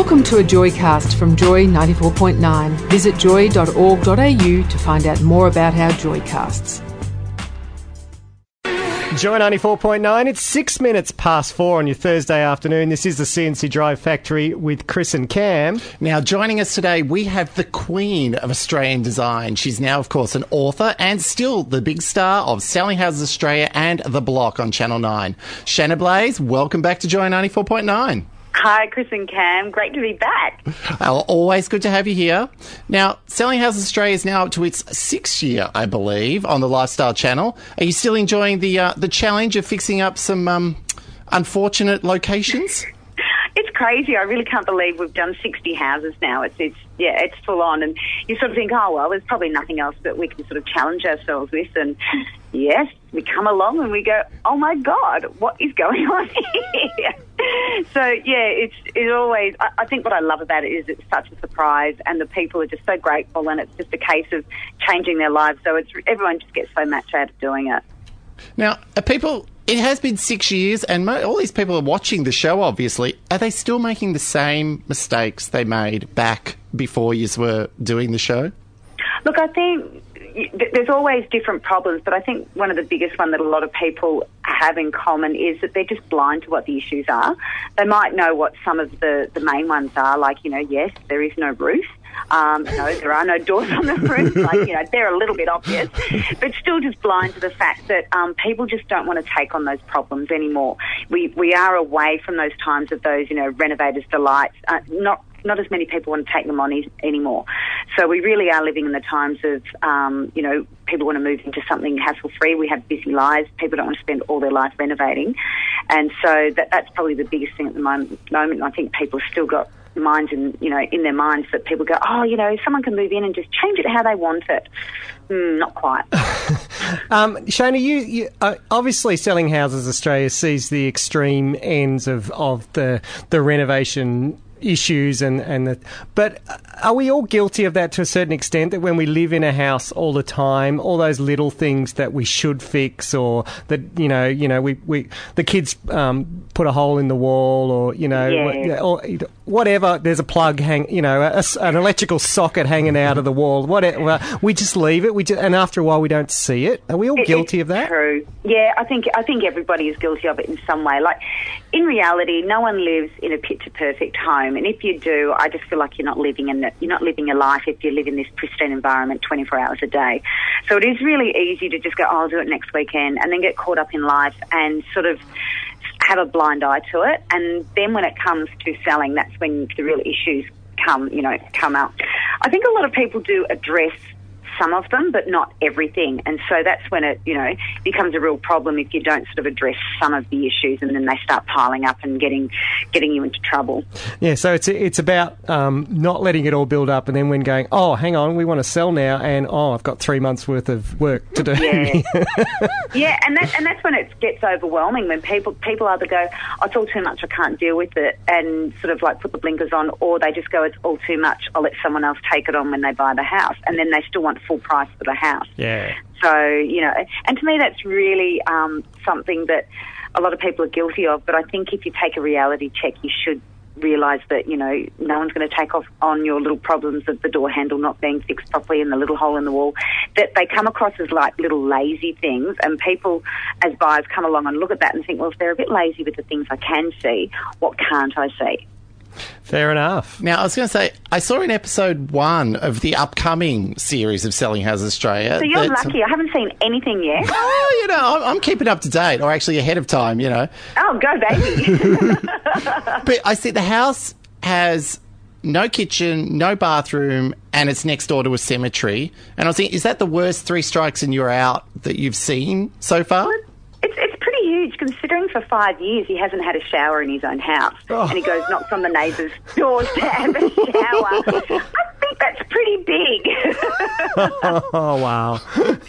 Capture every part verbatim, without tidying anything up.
Welcome to a Joycast from Joy ninety-four point nine. Visit joy dot org dot a u to find out more about our Joycasts. Joy ninety-four point nine, it's six minutes past four on your Thursday afternoon. This is the C N C Drive Factory with Chris and Cam. Now, joining us today, we have the queen of Australian design. She's now, of course, an author and still the big star of Selling Houses Australia and The Block on Channel nine. Shanna Blaze, welcome back to Joy ninety-four point nine. Hi, Chris and Cam. Great to be back. Oh, always good to have you here. Now, Selling Houses Australia is now up to its sixth year, I believe, on the Lifestyle Channel. Are you still enjoying the uh, the challenge of fixing up some um, unfortunate locations? It's crazy. I really can't believe we've done sixty houses now. It's, it's yeah, it's full on. And you sort of think, oh, well, there's probably nothing else that we can sort of challenge ourselves with. And yes, we come along and we go, oh, my God, what is going on here? So, yeah, it's it always, I, I think what I love about it is it's such a surprise and the people are just so grateful and it's just a case of changing their lives. So it's everyone just gets so much out of doing it. Now, are people, it has been six years and mo- all these people are watching the show, obviously. Are they still making the same mistakes they made back before you were doing the show? Look, I think there's always different problems, but I think one of the biggest one that a lot of people have in common is that they're just blind to what the issues are. They might know what some of the, the main ones are, like, you know, yes, there is no roof. Um, no, there are no doors on the roof. Like, you know, they're a little bit obvious, but still just blind to the fact that um, people just don't want to take on those problems anymore. We we are away from those times of those, you know, renovators' delights. Uh, not not as many people want to take them on e- anymore. So we really are living in the times of, um, you know, people want to move into something hassle-free. We have busy lives. People don't want to spend all their life renovating. And so that that's probably the biggest thing at the moment. moment. I think people have still got minds in, you know, in their minds that people go, oh, you know, someone can move in and just change it how they want it. Mm, not quite. um, Shana, you, you uh, obviously Selling Houses Australia sees the extreme ends of, of the the renovation issues and, and the, but are we all guilty of that to a certain extent, that when we live in a house all the time, all those little things that we should fix, or that, you know, you know, we, we the kids um, put a hole in the wall, or, you know, yeah. or whatever, there's a plug hang, you know, a, an electrical socket hanging out of the wall, whatever, we just leave it, we just, and after a while we don't see it. Are we all it, guilty of that? True. Yeah, I think I think everybody is guilty of it in some way. Like, in reality, no one lives in a picture-perfect home. And if you do, I just feel like you're not living in the, you're not living a life if you live in this pristine environment twenty-four hours a day. So it is really easy to just go, oh, I'll do it next weekend, and then get caught up in life and sort of have a blind eye to it. And then when it comes to selling, that's when the real issues come, you know, come up. I think a lot of people do address some of them, but not everything. And so that's when it, you know, becomes a real problem if you don't sort of address some of the issues, and then they start piling up and getting getting you into trouble. Yeah, so it's it's about um, not letting it all build up, and then when going, oh, hang on, we want to sell now, and oh, I've got three months worth of work to do. Yeah, yeah, and that and that's when it gets overwhelming, when people people either go, oh, it's all too much, I can't deal with it, and sort of like put the blinkers on, or they just go, it's all too much, I'll let someone else take it on when they buy the house, and then they still want full price for the house. Yeah. So, you know, and to me that's really um, something that a lot of people are guilty of, but I think if you take a reality check, you should realise that, you know, no one's going to take off on your little problems of the door handle not being fixed properly and the little hole in the wall, that they come across as like little lazy things, and people as buyers come along and look at that and think, well, if they're a bit lazy with the things I can see, what can't I see? Fair enough. Now, I was going to say, I saw in episode one of the upcoming series of Selling Houses Australia. So you're that, lucky. I haven't seen anything yet. Oh, you know, I'm, I'm keeping up to date, or actually ahead of time, you know. Oh, go, baby. But I see the house has no kitchen, no bathroom, and it's next door to a cemetery. And I was thinking, is that the worst three strikes and you're out that you've seen so far? Well, it's, it's pretty huge, considering for five years he hasn't had a shower in his own house. Oh. And he goes, knocks on the neighbours' doors to have a shower. I think that's pretty big. Oh, wow.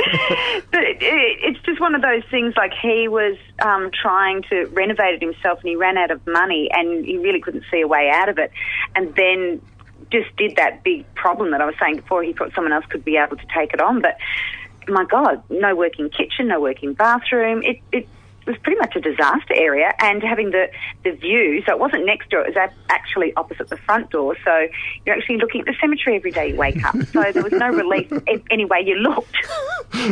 But it, it, it's just one of those things, like he was um, trying to renovate it himself and he ran out of money and he really couldn't see a way out of it. And then just did that big problem that I was saying before. He thought someone else could be able to take it on. But, my God, no working kitchen, no working bathroom. It, it it was pretty much a disaster area, and having the, the view, so it wasn't next door, it was actually opposite the front door, so you're actually looking at the cemetery every day you wake up, so there was no relief any way you looked. So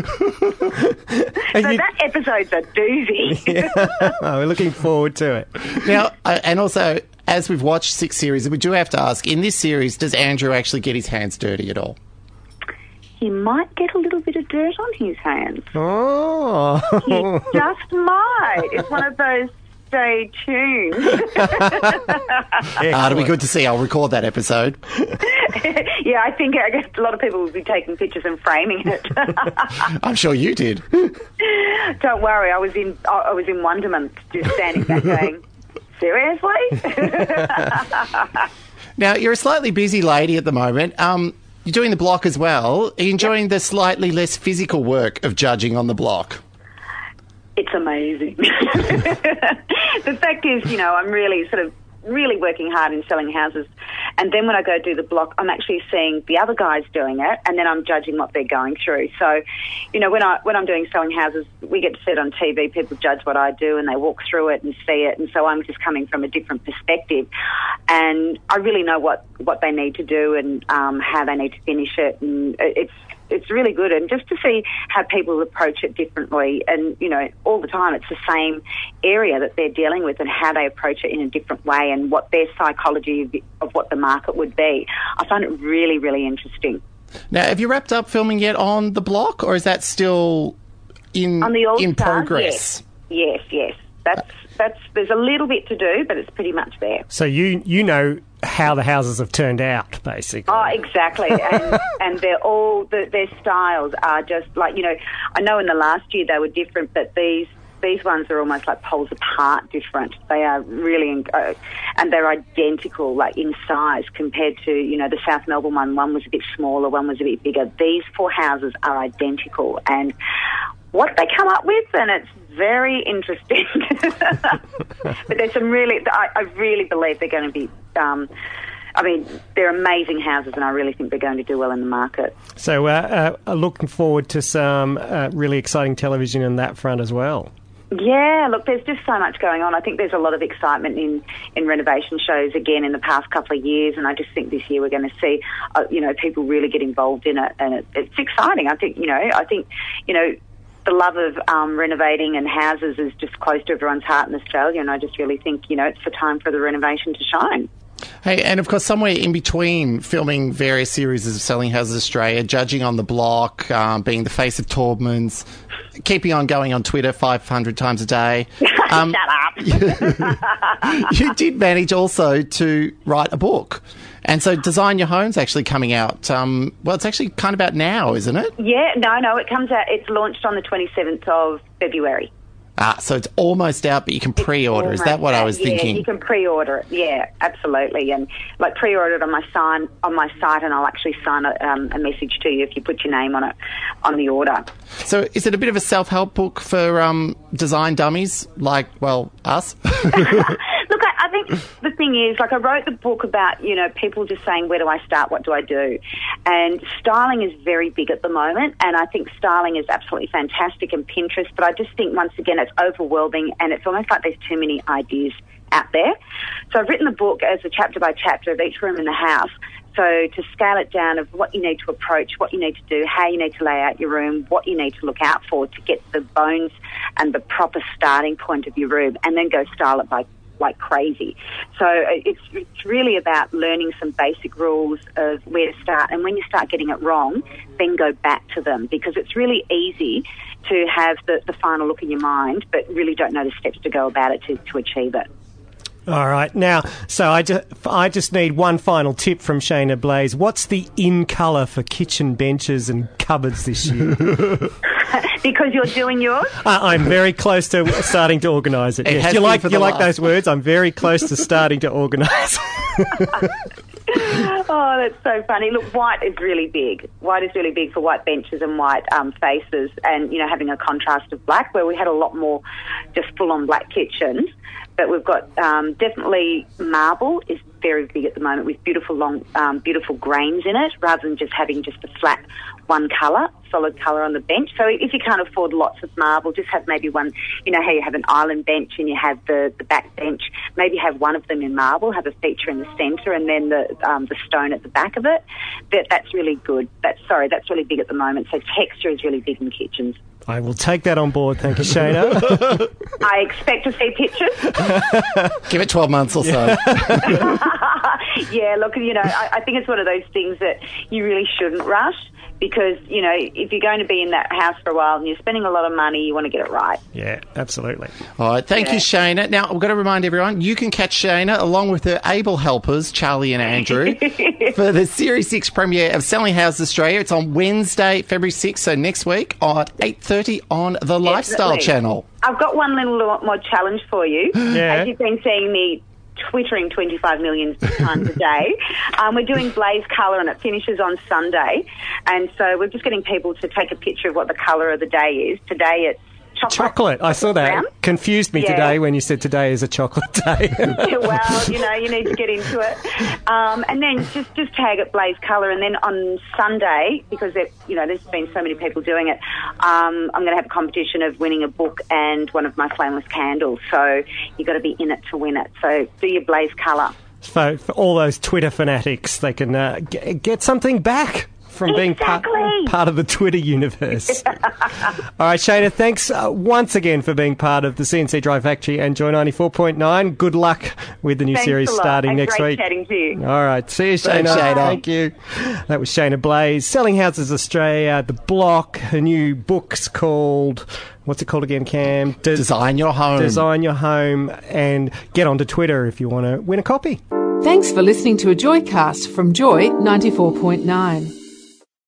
you, that episode's a doozy. Yeah. Oh, we're looking forward to it. Now, uh, and also, as we've watched six series, we do have to ask, in this series, does Andrew actually get his hands dirty at all? He might get a little bit of dirt on his hands. Oh. He just might. It's one of those stay tuned. Ah, it'll be good to see. I'll record that episode. Yeah, I think I guess a lot of people will be taking pictures and framing it. I'm sure you did. Don't worry, I was in I was in wonderment, just standing back going, seriously? Now, you're a slightly busy lady at the moment. Um, you're doing the block as well. Are you enjoying yep. the slightly less physical work of judging on the block? It's amazing. The fact is, you know, I'm really sort of really working hard in selling houses, and then when I go do the block, I'm actually seeing the other guys doing it, and then I'm judging what they're going through. So, you know, when I when I'm doing selling houses, we get to see it on T V. People judge what I do, and they walk through it and see it, and so I'm just coming from a different perspective, and I really know what what they need to do and um, how they need to finish it, and it's. It's really good, and just to see how people approach it differently, and, you know, all the time it's the same area that they're dealing with and how they approach it in a different way and what their psychology of, of what the market would be. I find it really, really interesting. Now, have you wrapped up filming yet on the block, or is that still in, on the in progress? Yes, yes, yes. That's, that's, there's a little bit to do, but it's pretty much there. So you you know how the houses have turned out, basically. Oh, exactly. And, and they're all, the, their styles are just like, you know, I know in the last year they were different, but these these ones are almost like poles apart different. They are really, uh, and they're identical, like in size compared to, you know, the South Melbourne one. One was a bit smaller, one was a bit bigger. These four houses are identical. And what they come up with, and it's very interesting. But there's some really, I, I really believe they're going to be, um, I mean, they're amazing houses, and I really think they're going to do well in the market. So uh, uh, looking forward to some uh, really exciting television in that front as well. Yeah, look, there's just so much going on. I think there's a lot of excitement in, in renovation shows again in the past couple of years, and I just think this year we're going to see, uh, you know, people really get involved in it, and it, it's exciting. I think, you know, I think, you know, the love of um, renovating and houses is just close to everyone's heart in Australia, and I just really think, you know, it's the time for the renovation to shine. Hey, and of course, somewhere in between filming various series of Selling Houses Australia, judging on the block, um, being the face of Taubman's, keeping on going on Twitter five hundred times a day. Um, Shut up. You did manage also to write a book. And so Design Your Home's actually coming out. Um, well, it's actually kind of out now, isn't it? Yeah, no, no, it comes out, it's launched on the twenty-seventh of February. Ah, so it's almost out, but you can pre-order. Is that what out. I was yeah, thinking? You can pre-order it. Yeah, absolutely. And like pre-order it on my sign on my site, and I'll actually sign a, um, a message to you if you put your name on it on the order. So, is it a bit of a self-help book for um, design dummies like, well, us? Look, I, I think the thing is, like, I wrote the book about, you know, people just saying, where do I start? What do I do? And styling is very big at the moment, and I think styling is absolutely fantastic in Pinterest, but I just think, once again, it's overwhelming, and it's almost like there's too many ideas out there. So I've written the book as a chapter by chapter of each room in the house. So to scale it down of what you need to approach, what you need to do, how you need to lay out your room, what you need to look out for to get the bones and the proper starting point of your room, and then go style it by like crazy. So it's it's really about learning some basic rules of where to start, and when you start getting it wrong, then go back to them, because it's really easy to have the, the final look in your mind, but really don't know the steps to go about it to, to achieve it. All right. Now, so I just, I just need one final tip from Shayna Blaze. What's the in colour for kitchen benches and cupboards this year? Because you're doing yours? Uh, I'm very close to starting to organise it. It Yes. has You been like for you the like last- those words? I'm very close to starting to organise. Oh, that's so funny. Look, white is really big. White is really big for white benches and white um, faces, and, you know, having a contrast of black, where we had a lot more just full-on black kitchens. But we've got um, definitely marble is very big at the moment with beautiful long, um, beautiful grains in it, rather than just having just a flat one colour, solid colour on the bench. So if you can't afford lots of marble, just have maybe one, you know how you have an island bench and you have the, the back bench, maybe have one of them in marble, have a feature in the centre and then the um, the stone at the back of it. That, that's really good. That's, sorry, that's really big at the moment. So texture is really big in kitchens. I will take that on board. Thank you, Shana. I expect to see pictures. Give it twelve months or so. Yeah, look, you know, I, I think it's one of those things that you really shouldn't rush, because, you know, if you're going to be in that house for a while and you're spending a lot of money, you want to get it right. Yeah, absolutely. All right, thank Yeah. you, Shana. Now, we've got to remind everyone, you can catch Shana along with her able helpers, Charlie and Andrew, for the Series six premiere of Selling Houses Australia. It's on Wednesday, February sixth, so next week at eight thirty on the Lifestyle Definitely. Channel. I've got one little more challenge for you. Yeah. As you've been seeing me twittering twenty-five million times a day, um, we're doing Blaze Colour and it finishes on Sunday. And so we're just getting people to take a picture of what the colour of the day is. Today it's chocolate. Chocolate. I saw that. Brown. Confused me Yeah. today when you said today is a chocolate day. Well, you know, you need to get into it. Um, and then just, just tag it Blaze Colour. And then on Sunday, because, it, you know, there's been so many people doing it, um, I'm going to have a competition of winning a book and one of my flameless candles. So you've got to be in it to win it. So do your Blaze Colour. for, for all those Twitter fanatics, they can uh, g- get something back from being part, Exactly. part of the Twitter universe. All right, Shana, thanks uh, once again for being part of the C N C Drive Factory and Joy ninety-four point nine. Good luck with the new Thanks series a lot. starting And next great week. chatting to you. All right, see you, Shana. Thanks, Shana. Thank you. That was Shana Blaze, Selling Houses Australia, The Block. Her new book's called, what's it called again, Cam? De- Design your home. Design Your Home, and get onto Twitter if you want to win a copy. Thanks for listening to a Joycast from Joy ninety-four point nine.